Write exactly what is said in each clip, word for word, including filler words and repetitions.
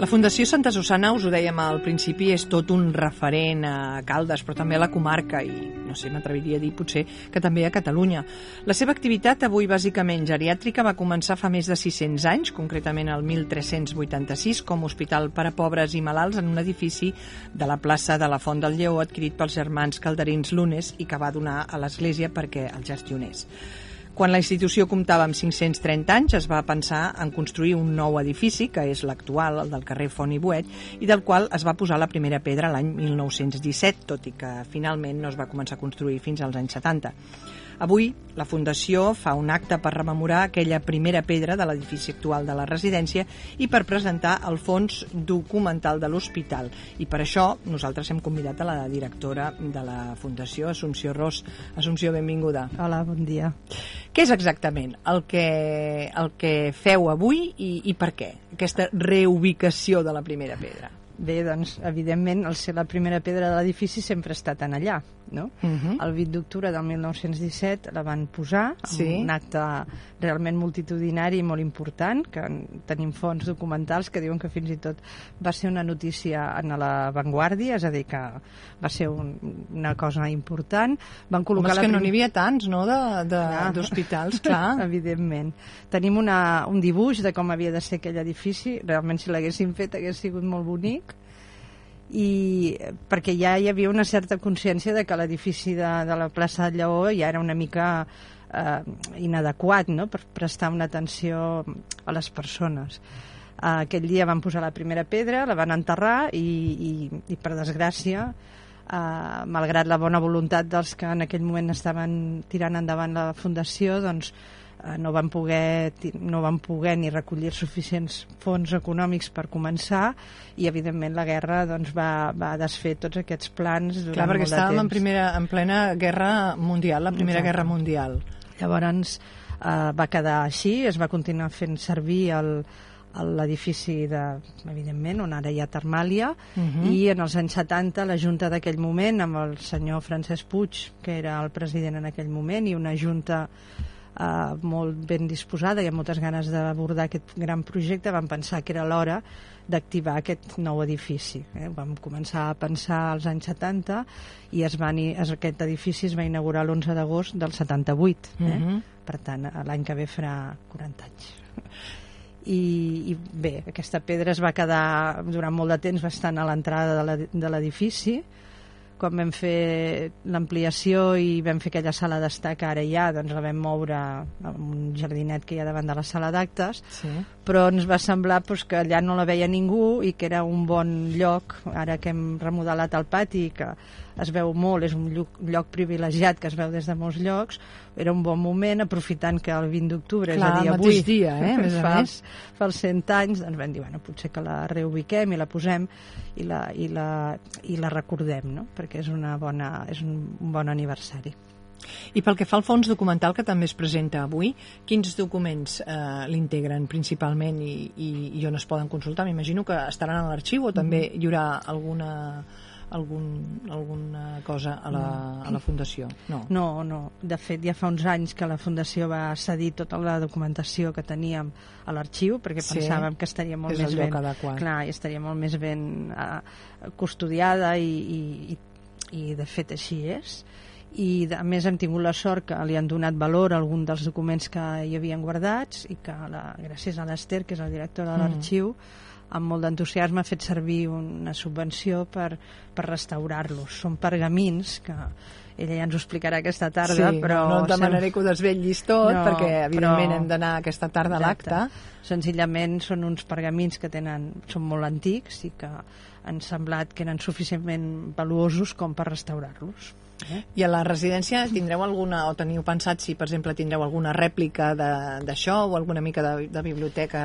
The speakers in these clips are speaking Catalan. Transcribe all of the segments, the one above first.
La Fundació Santa Susanna, us ho dèiem al principi, és tot un referent a Caldes, però també a la comarca i, no sé, m'atreviria a dir potser que també a Catalunya. La seva activitat, avui bàsicament geriàtrica, va començar fa més de sis-cents anys, concretament el mil tres-cents vuitanta-sis, com a hospital per a pobres i malalts en un edifici de la plaça de la Font del Lleó, adquirit pels germans calderins Lunes i que va donar a l'Església perquè el gestionés. Quan la institució comptava amb cinc-cents trenta anys, es va pensar en construir un nou edifici, que és l'actual, el del carrer Font i Boet, i del qual es va posar la primera pedra l'any mil nou-cents disset, tot i que finalment no es va començar a construir fins als anys setanta. Avui, la Fundació fa un acte per rememorar aquella primera pedra de l'edifici actual de la residència i per presentar el fons documental de l'hospital. I per això nosaltres hem convidat a la directora de la Fundació, Assumpció Ros. Assumpció, benvinguda. Hola, bon dia. Què és exactament el que, el que feu avui i, i per què? Aquesta reubicació de la primera pedra. Bé, doncs, evidentment, al ser la primera pedra de l'edifici sempre ha estat en allà, no? Uh-huh. El vint d'octubre del mil nou-cents disset la van posar, sí. Un acte realment multitudinari i molt important, que tenim fonts documentals que diuen que fins i tot va ser una notícia en la Vanguardia, és a dir, que va ser un, una cosa important. Van col·locar Home, és la que prim... no n'hi havia tants, no?, d'hospitals, clar. Evidentment. Tenim una, un dibuix de com havia de ser aquell edifici, realment si l'haguéssim fet hagués sigut molt bonic, i perquè ja hi havia una certa consciència de que l'edifici de, de la plaça del Lleó ja era una mica eh, inadequat, no?, per prestar una atenció a les persones. Eh, aquell dia van posar la primera pedra, la van enterrar i, i, i per desgràcia, eh, malgrat la bona voluntat dels que en aquell moment estaven tirant endavant la fundació, doncs no van poder no van poder ni recollir suficients fons econòmics per començar i evidentment la guerra doncs, va, va desfer tots aquests plans durant Clar, perquè molt de estàvem temps. en, primera, en plena guerra mundial, la primera Exacte. guerra mundial. Llavors eh, va quedar així, es va continuar fent servir el l'edifici de, evidentment, on ara hi ha Termàlia, uh-huh. i en els anys setanta la junta d'aquell moment, amb el senyor Francesc Puig, que era el president en aquell moment, i una junta Uh, molt ben disposada i amb moltes ganes d'abordar aquest gran projecte, vam pensar que era l'hora d'activar aquest nou edifici. Eh? Vam començar a pensar als anys setanta i es van, es, aquest edifici es va inaugurar l'onze d'agost del setanta-vuit. Eh? Uh-huh. Per tant, l'any que ve farà quaranta anys. I, i bé, aquesta pedra es va quedar durant molt de temps bastant a l'entrada de l'edifici. Quan vam fer l'ampliació i vam fer aquella sala d'estar que ara hi ha, doncs la vam moure a un jardinet que hi ha davant de la sala d'actes, sí. Però ens va semblar doncs, que allà no la veia ningú i que era un bon lloc, ara que hem remodelat el pati, que es veu molt, és un lloc, lloc privilegiat que es veu des de molts llocs, era un bon moment, aprofitant que el vint d'octubre, és a dir, avui, dia, eh? Més fa, a més. fa els cent anys, doncs vam dir, bueno, potser que la reubiquem i la posem i la, i la, i la recordem, no? Perquè és, una bona, és un, un bon aniversari. I pel que fa al fons documental que també es presenta avui, quins documents eh, l'integren principalment i, i, i on es poden consultar? M'imagino que estaran a l'arxiu o també hi haurà alguna, algun, alguna cosa a la, a la Fundació? No. no, no. De fet, ja fa uns anys que la Fundació va cedir tota la documentació que teníem a l'arxiu, perquè sí, pensàvem que estaria molt més ben, clar, estaria molt més ben uh, custodiada i, i, i de fet així és. I a més hem tingut la sort que li han donat valor a algun dels documents que hi havien guardats i que la, gràcies a l'Ester, que és el director de l'arxiu, mm. amb molt d'entusiasme ha fet servir una subvenció per, per restaurar-los. Són pergamins que ella ja ens ho explicarà aquesta tarda, sí, però... no et demanaré sem... que ho desvetllis tot, no, perquè evidentment però... hem d'anar aquesta tarda a l'acte. Senzillament són uns pergamins que tenen, són molt antics i que han semblat que eren suficientment valuosos com per restaurar-los. Eh? I a la residència tindreu alguna, o teniu pensat si per exemple tindreu alguna rèplica d'això o alguna mica de, de biblioteca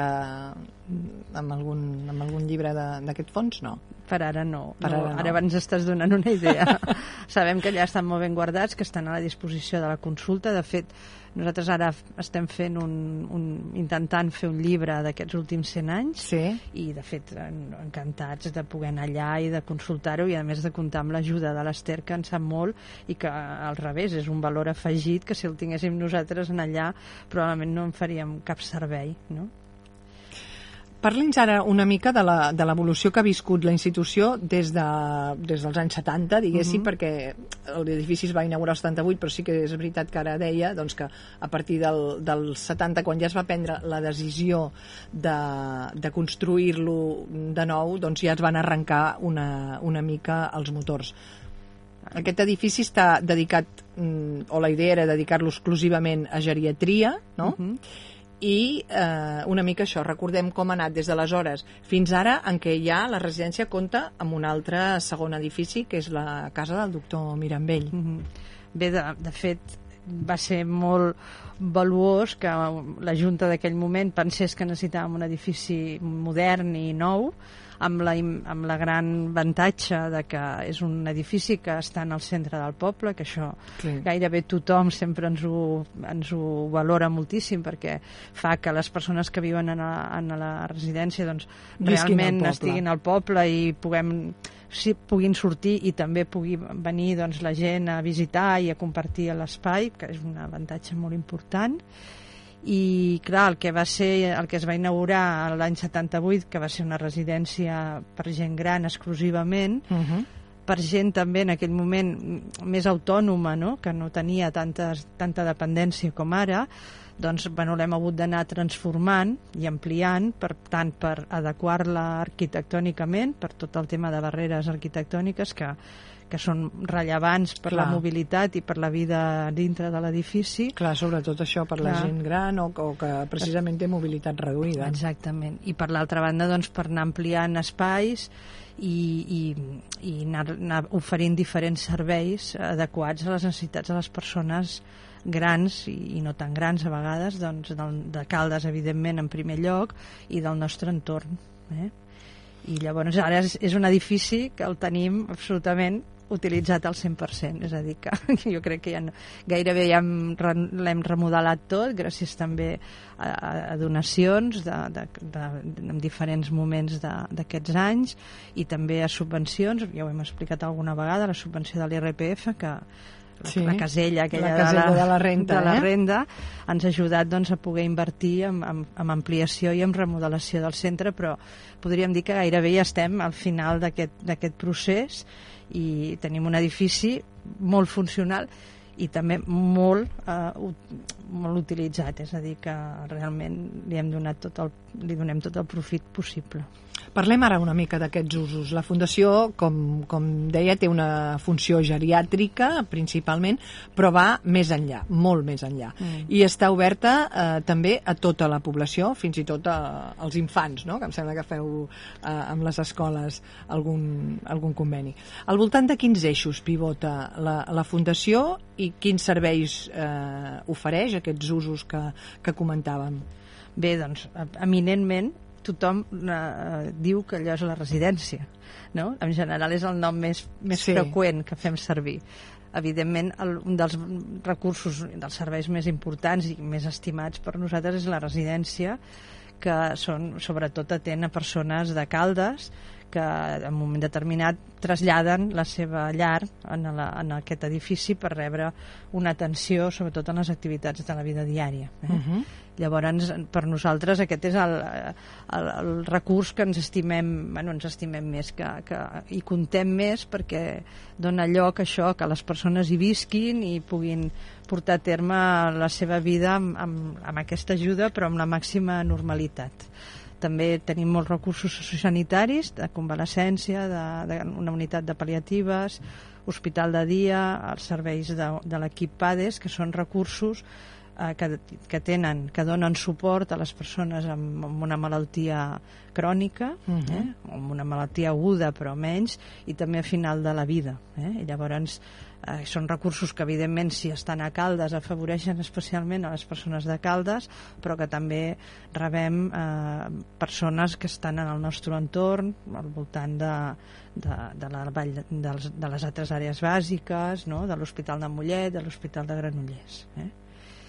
amb algun, amb algun llibre d'aquest fons? No. Per ara no, per no. Ara, no. Ara ens estàs donant una idea. Sabem que allà estan molt ben guardats, que estan a la disposició de la consulta. De fet, nosaltres ara estem fent un, un, intentant fer un llibre d'aquests últims cent anys, sí. I de fet encantats de poder anar allà i de consultar-ho i a més de comptar amb l'ajuda de l'Ester, que en sap molt i que al revés és un valor afegit que si el tinguéssim nosaltres en allà probablement no en faríem cap servei, no? parli'ns ara una mica de la- de l'evolució que ha viscut la institució des, de, des dels anys setanta, diguéssim, uh-huh. perquè l'edifici es va inaugurar el setanta-vuit, però sí que és veritat que ara deia doncs, que a partir del, del setanta, quan ja es va prendre la decisió de, de construir-lo de nou, doncs ja es van arrencar una, una mica els motors. Aquest edifici està dedicat, o la idea era dedicar-lo exclusivament a geriatria, no? Uh-huh. I eh, una mica això, recordem com ha anat des d'aleshores fins ara, en què ja la residència compta amb un altre segon edifici, que és la casa del doctor Mirambell. Uh-huh. Bé, de, de fet, va ser molt valuós que la Junta d'aquell moment pensés que necessitàvem un edifici modern i nou, amb la, amb la gran avantatge de que és un edifici que està en el centre del poble, que això sí. Gairebé tothom sempre ens ho, ens ho valora moltíssim, perquè fa que les persones que viuen en, a, en la residència doncs, realment estiguin al poble i puguem, sí, puguin sortir i també pugui venir doncs, la gent a visitar i a compartir l'espai, que és un avantatge molt important. I clar, el que va ser el que es va inaugurar l'any setanta-vuit, que va ser una residència per gent gran exclusivament, uh-huh. per gent també en aquell moment més autònoma, no? Que no tenia tantes, tanta dependència com ara, doncs bueno, l'hem hagut d'anar transformant i ampliant, per tant per adequar-la arquitectònicament, per tot el tema de barreres arquitectòniques que que són rellevants per Clar. La mobilitat i per la vida dintre de l'edifici. Clar, sobretot això per Clar. La gent gran o, o que precisament té mobilitat reduïda. Exactament. I per l'altra banda, doncs, per anar ampliant espais i, i, i anar, anar oferint diferents serveis adequats a les necessitats de les persones grans i, i no tan grans a vegades, doncs, de, de Caldes, evidentment, en primer lloc, i del nostre entorn. Eh? I llavors ara és, és un edifici que el tenim absolutament utilitzat al cent per cent, és a dir, que jo crec que ja no, gairebé ja l'hem remodelat tot, gràcies també a, a donacions de, de, de, en diferents moments d'aquests anys i també a subvencions, ja ho hem explicat alguna vegada, la subvenció de l'I R P F, que la, sí, la casella aquella la casella de, la, de la renta, de la eh? renda ens ha ajudat doncs, a poder invertir en, en, en ampliació i en remodelació del centre, però podríem dir que gairebé ja estem al final d'aquest procés i tenim un edifici molt funcional i també molt, eh, molt utilitzat, és a dir que realment li hem donat tot el, li donem tot el profit possible. Parlem ara una mica d'aquests usos. La Fundació, com, com deia, té una funció geriàtrica, principalment, però va més enllà, molt més enllà. Mm. I està oberta eh, també a tota la població, fins i tot a, als infants, no? Que em sembla que feu eh, amb les escoles algun, algun conveni. Al voltant de quins eixos pivota la, la Fundació i quins serveis eh, ofereix, aquests usos que, que comentàvem? Bé, doncs, eminentment, tothom eh, diu que allò és la residència, no? En general és el nom més, més sí. freqüent que fem servir. Evidentment, el, un dels recursos, dels serveis més importants i més estimats per nosaltres és la residència, que són, sobretot atén a persones de Caldes que en un moment determinat traslladen la seva llar en, la, en aquest edifici per rebre una atenció, sobretot en les activitats de la vida diària. Eh? Uh-huh. Llavors, per nosaltres aquest és el, el, el recurs que ens estimem, bueno, ens estimem més, que, que hi contem més perquè dona lloc a això, que les persones hi visquin i puguin portar a terme la seva vida amb, amb, amb aquesta ajuda, però amb la màxima normalitat. També tenim molts recursos sociosanitaris, de convalescència, d'una unitat de pal·liatives, hospital de dia, els serveis de, de l'equip PADES, que són recursos eh, que, que tenen, que donen suport a les persones amb, amb una malaltia crònica, uh-huh. eh, amb una malaltia aguda però menys, i també a final de la vida. Eh? I llavors eh, són recursos que evidentment si estan a Caldes afavoreixen especialment a les persones de Caldes, però que també rebem eh, persones que estan en el nostre entorn al voltant de, de, de, la vall, de, les, de les altres àrees bàsiques, no? De l'Hospital de Mollet, de l'Hospital de Granollers. Eh?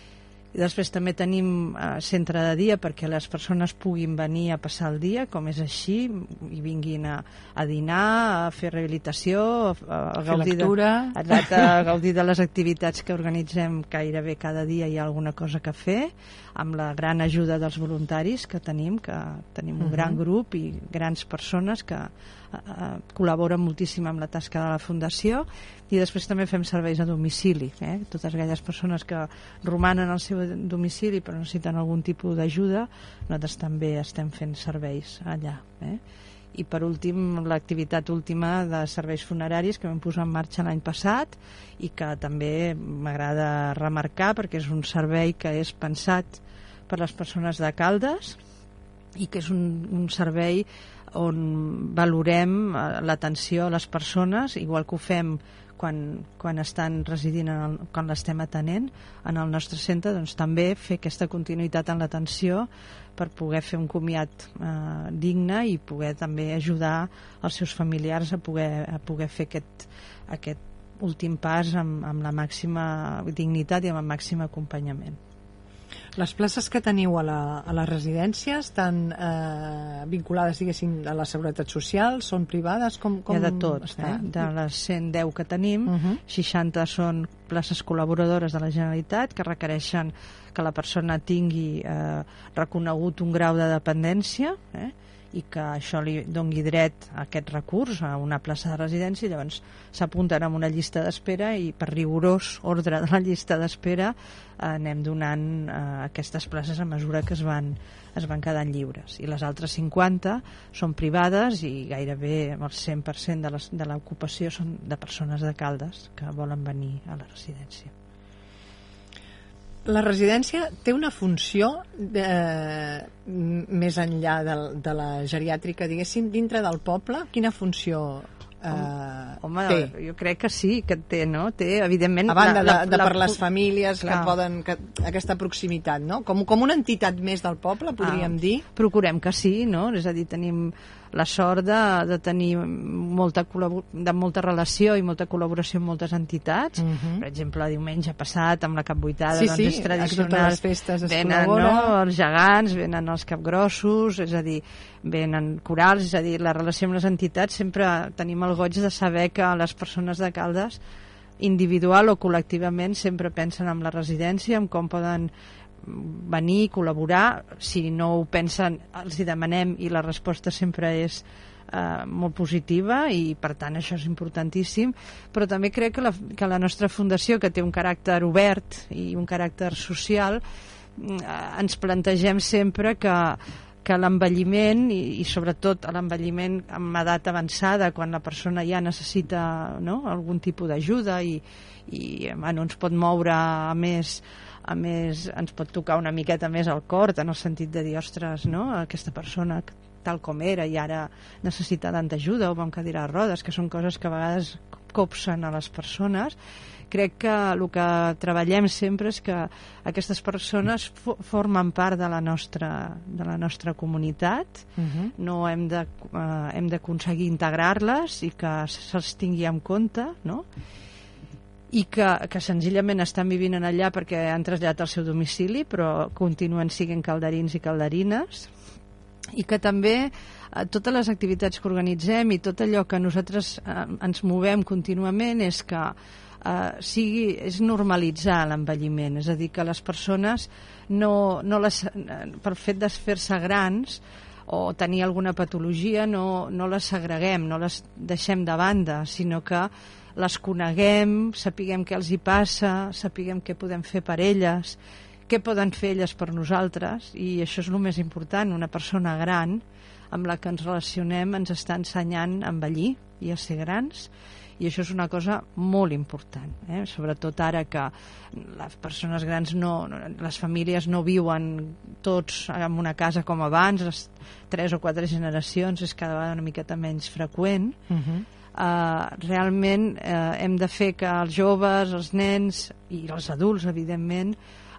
I després també tenim eh, centre de dia perquè les persones puguin venir a passar el dia, com és així, i vinguin a, a dinar, a fer rehabilitació, a, a, gaudir, de, a, a gaudir de les activitats que organitzem. Gairebé cada dia hi ha alguna cosa que fer, amb la gran ajuda dels voluntaris que tenim, que tenim un uh-huh. gran grup i grans persones que eh, col·laboren moltíssim amb la tasca de la Fundació. I després també fem serveis a domicili, eh? Totes aquelles persones que romanen al seu domicili però necessiten algun tipus d'ajuda, nosaltres també estem fent serveis allà, eh? I per últim, l'activitat última de serveis funeraris que vam posar en marxa l'any passat i que també m'agrada remarcar perquè és un servei que és pensat per les persones de Caldes i que és un, un servei on valorem l'atenció a les persones, igual que ho fem quan, quan estan residint, en el, quan l'estem atenent en el nostre centre, doncs també fer aquesta continuïtat en l'atenció per poder fer un comiat eh, digne i poder també ajudar els seus familiars a poder, a poder fer aquest, aquest últim pas amb, amb la màxima dignitat i amb el màxim acompanyament. Les places que teniu a la, a la residència estan eh, vinculades, diguéssim, a la Seguretat Social? Són privades? Com, com Hi ha de tot. Eh? De les cent deu que tenim, uh-huh. seixanta són places col·laboradores de la Generalitat que requereixen que la persona tingui eh, reconegut un grau de dependència, eh? i que això li doni dret a aquest recurs a una plaça de residència, i llavors s'apunten en una llista d'espera i per rigorós ordre de la llista d'espera eh, anem donant eh, aquestes places a mesura que es van, es van quedant lliures. I les altres cinquanta són privades i gairebé el cent per cent de, les, de l'ocupació són de persones de Caldes que volen venir a la residència. La residència té una funció de, més enllà de, de la geriàtrica, diguéssim, dintre del poble? Quina funció eh, Home, té? Jo crec que sí, que té, no? Té, evidentment... A banda la, la, de, de la, per les famílies clar. que poden... Que, aquesta proximitat, no? Com, com una entitat més del poble, podríem ah, dir? Procurem que sí, no? És a dir, tenim la sort de, de tenir molta, de molta relació i molta col·laboració amb moltes entitats. Uh-huh. Per exemple, diumenge passat, amb la capvuitada, sí, doncs sí, és tradicional. Les festes es venen, col·labora. No, els gegants, venen els capgrossos, és a dir, venen corals, és a dir, la relació amb les entitats sempre tenim el goig de saber que les persones de Caldes, individual o col·lectivament, sempre pensen en la residència, en com poden venir, col·laborar. Si no ho pensen, els hi demanem i la resposta sempre és eh, molt positiva i per tant això és importantíssim, però també crec que la, que la nostra fundació, que té un caràcter obert i un caràcter social, eh, ens plantegem sempre que que l'envelliment i, i sobretot l'envelliment amb edat avançada, quan la persona ja necessita, no?, algun tipus d'ajuda i, i bueno, ens pot moure a més, a més, ens pot tocar una miqueta més al cor, en el sentit de dir, ostres, no?, aquesta persona tal com era i ara necessita tanta ajuda, o amb cadira de rodes, que són coses que a vegades copsen a les persones. Crec que el que treballem sempre és que aquestes persones fo- formen part de la nostra, de la nostra comunitat. Uh-huh. No hem de, eh, hem d'aconseguir integrar-les i que se'ls tingui en compte, no?, i que, que senzillament estan vivint en allà perquè han traslladat el seu domicili, però continuen sent calderins i calderines, i que també eh, totes les activitats que organitzem i tot allò que nosaltres eh, ens movem contínuament és que eh, sigui, és normalitzar l'envelliment, és a dir, que les persones no, no les, per fet de fer-se grans o tenir alguna patologia no, no les segreguem, no les deixem de banda, sinó que les coneguem, sapiguem què els hi passa, sapiguem què podem fer per elles, què poden fer elles per nosaltres, i això és el més important. Una persona gran amb la que ens relacionem ens està ensenyant a envellir i a ser grans, i això és una cosa molt important, eh? Sobretot ara que les persones grans, no, les famílies no viuen tots en una casa com abans, les tres o quatre generacions és cada vegada una miqueta menys freqüent. Uh-huh. Uh, realment uh, hem de fer que els joves, els nens i els adults, evidentment,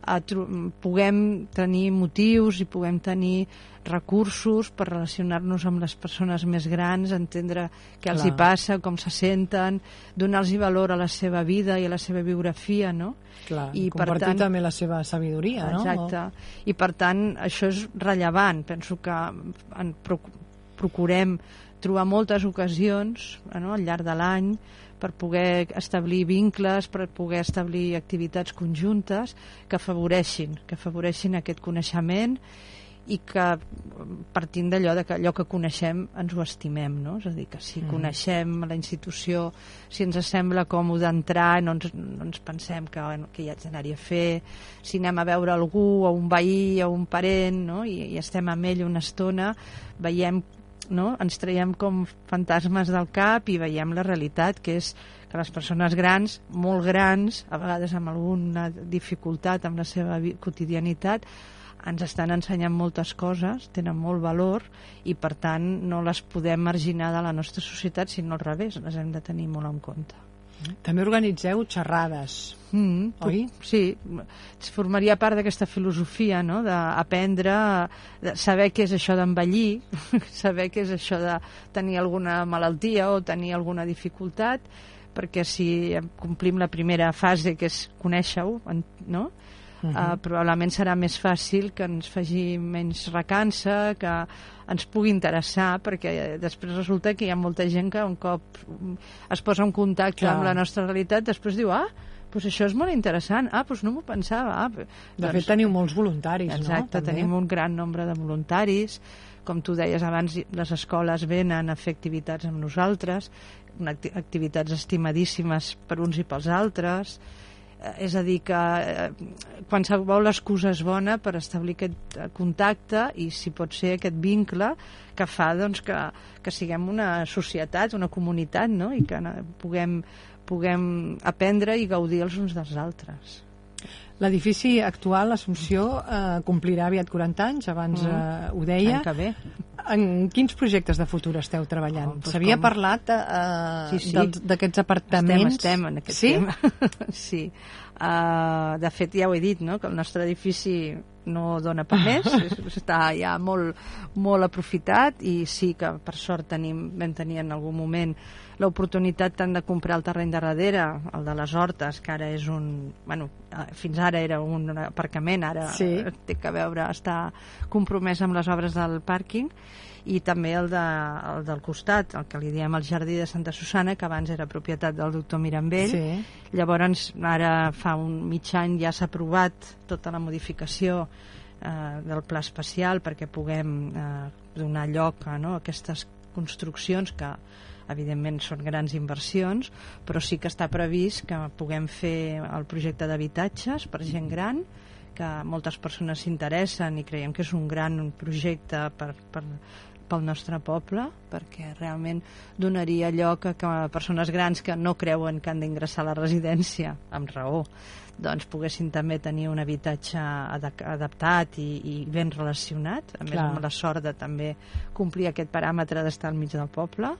puguem tenir motius i puguem tenir recursos per relacionar-nos amb les persones més grans, entendre què els hi passa, com se senten, donar-los valor a la seva vida i a la seva biografia, no? Clar, i compartir per tant, també la seva sabidoria, no? Exacte. I per tant, això és rellevant. Penso que en procurem trobar moltes ocasions, no?, al llarg de l'any per poder establir vincles, per poder establir activitats conjuntes que afavoreixin, que afavoreixin aquest coneixement i que partint d'allò de que allò que coneixem ens ho estimem, no? És a dir, que si mm. coneixem la institució, si ens sembla còmode entrar, no ens, no ens pensem que, bueno, que hi haig d'anar-hi a fer, si anem a veure algú, o un veí, o un parent, no? I, i estem amb ell una estona, veiem, no? Ens traiem com fantasmes del cap i veiem la realitat, que és que les persones grans, molt grans, a vegades amb alguna dificultat amb la seva quotidianitat, ens estan ensenyant moltes coses, tenen molt valor i per tant no les podem marginar de la nostra societat, sinó al revés, les hem de tenir molt en compte. També organitzeu xerrades, mm, oi? Sí, formaria part d'aquesta filosofia, no?, d'aprendre, de saber què és això d'envellir, saber què és això de tenir alguna malaltia o tenir alguna dificultat, perquè si complim la primera fase, que és conèixer-ho, no?, Uh-huh. Uh, probablement serà més fàcil, que ens faci menys recança, que ens pugui interessar, perquè després resulta que hi ha molta gent que un cop es posa en contacte Clar. amb la nostra realitat, després diu, ah, doncs això és molt interessant, ah, doncs no m'ho pensava. Ah, de doncs, fet teniu molts voluntaris, exacte, no? Exacte, tenim un gran nombre de voluntaris, com tu deies abans, les escoles venen a fer activitats amb nosaltres, activitats estimadíssimes per uns i pels altres. És a dir, que qualsevol excusa és bona per establir aquest contacte i, si pot ser, aquest vincle que fa, doncs, que, que siguem una societat, una comunitat, no?, i que puguem, puguem aprendre i gaudir els uns dels altres. L'edifici actual, l'Assumpció, eh, complirà aviat quaranta anys, abans eh, ho deia. L'any que ve. En quins projectes de futur esteu treballant? Oh, doncs S'havia com... parlat eh, sí, sí. d'aquests apartaments? Estem, estem en aquest sí? tema. Sí. Uh, de fet, ja ho he dit, no?, que el nostre edifici no dona per més, està ja molt, molt aprofitat, i sí que per sort tenim, vam tenir en algun moment l'oportunitat tant de comprar el terreny de darrere, el de les Hortes, que ara és un... Bueno, fins ara era un aparcament, ara sí. té que veure, està compromès amb les obres del pàrquing, i també el, de, el del costat, el que li diem el Jardí de Santa Susana, que abans era propietat del doctor Mirambell. Sí. Llavors, ara fa un mig any ja s'ha aprovat tota la modificació eh, del pla especial perquè puguem eh, donar lloc a, no, a aquestes construccions que evidentment són grans inversions, però sí que està previst que puguem fer el projecte d'habitatges per gent gran, que moltes persones s'interessen i creiem que és un gran projecte per, per, pel nostre poble, perquè realment donaria lloc a que persones grans que no creuen que han d'ingressar a la residència, amb raó, doncs poguessin també tenir un habitatge adaptat i, i ben relacionat, a més Clar. amb la sort de també complir aquest paràmetre d'estar al mig del poble,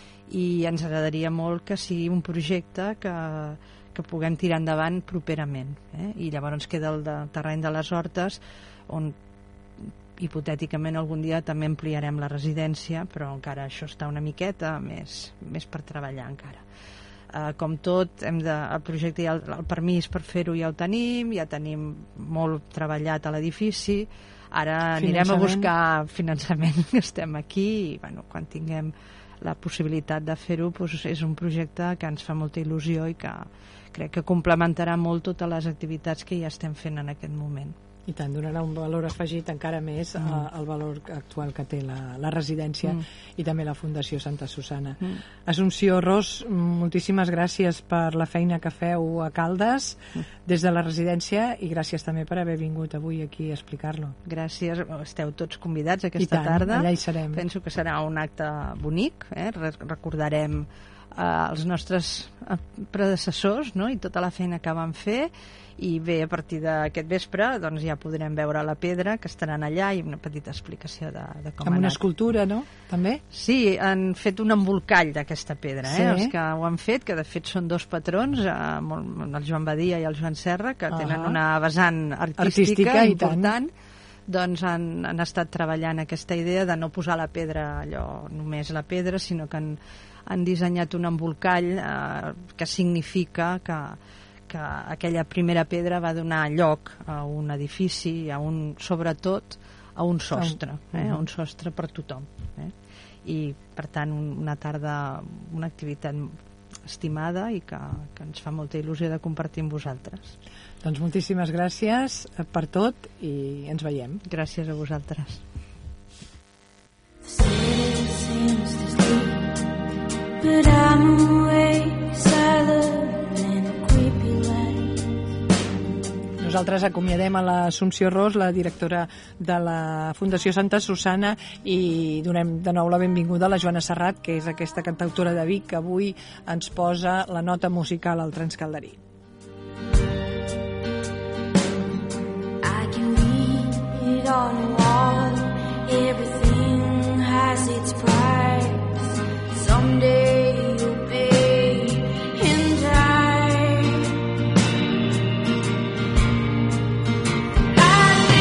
i ens agradaria molt que sigui un projecte que, que puguem tirar endavant properament, eh? I llavors ens queda el de terreny de les Hortes, on hipotèticament algun dia també ampliarem la residència, però encara això està una miqueta més, més per treballar encara. Uh, com tot, hem de, el projecte, ja, el, el permís per fer-ho ja ho tenim, ja tenim molt treballat a l'edifici, ara anirem a buscar finançament, que estem aquí, i bueno, quan tinguem la possibilitat de fer-ho, doncs és un projecte que ens fa molta il·lusió i que crec que complementarà molt totes les activitats que ja estem fent en aquest moment. I tant, donarà un valor afegit encara més mm. a, al valor actual que té la, la residència mm. i també la Fundació Santa Susana. Mm. Assumpció Ros, moltíssimes gràcies per la feina que feu a Caldes mm. des de la residència, i gràcies també per haver vingut avui aquí a explicar-lo. Gràcies, esteu tots convidats aquesta tant, tarda. Allà hi serem. Penso que serà un acte bonic, eh? Recordarem els nostres predecessors, no? I tota la feina que van fer, i bé, a partir d'aquest vespre doncs ja podrem veure la pedra, que estaran allà, i una petita explicació de, de com Amb ha una anat. escultura, no? També? Sí, han fet un embolcall d'aquesta pedra, eh? Sí. Els que ho han fet, que de fet són dos patrons, eh, molt, el Joan Badia i el Joan Serra, que Uh-huh. tenen una vessant artística, Artística, i important, doncs han, han estat treballant aquesta idea de no posar la pedra, allò, només la pedra, sinó que han, han dissenyat un embolcall eh, que significa que que aquella primera pedra va donar lloc a un edifici, a un, sobretot a un sostre, eh? A un sostre per tothom. Eh? I, per tant, un, una tarda, una activitat estimada i que, que ens fa molta il·lusió de compartir amb vosaltres. Doncs moltíssimes gràcies per tot i ens veiem. Gràcies a vosaltres. But I'm awake, silent and creepy like. Nosaltres acomiadem a l'Assumpció Ros, la directora de la Fundació Santa Susanna, i donem de nou la benvinguda a la Joana Serrat, que és aquesta cantautora de Vic que avui ens posa la nota musical al Transcalderí. I can read it on the wall, everything